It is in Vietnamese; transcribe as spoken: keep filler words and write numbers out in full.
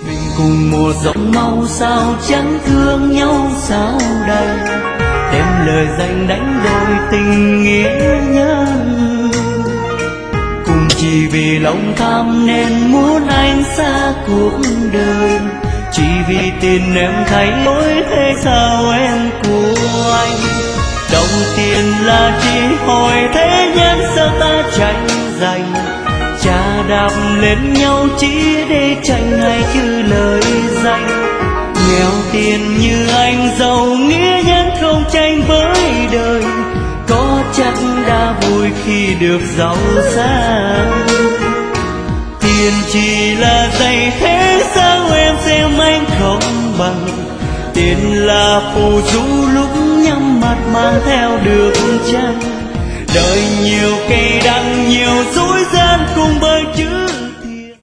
mình cùng một dòng màu sao chẳng thương nhau sao đây, đem lời danh đánh đổi tình nghĩa nhân, cùng chỉ vì lòng tham nên muốn anh xa cuộc đời, chỉ vì tin em thay đổi thế sao em của anh. Đồng tiền là chỉ hỏi thế nhân sao ta tranh giành, chà đạp lên nhau chỉ để tranh hay chứ lời danh. Nghèo tiền như anh giàu nghĩa nhân không tranh với đời, có chắc đã vui khi được giàu sang. Tiền chỉ là giày thế sao em xem anh không bằng, tiền là phù du lúc nhắm mắt mang theo được chăng. Đời nhiều cây đắng nhiều dối gian cùng bơi chữ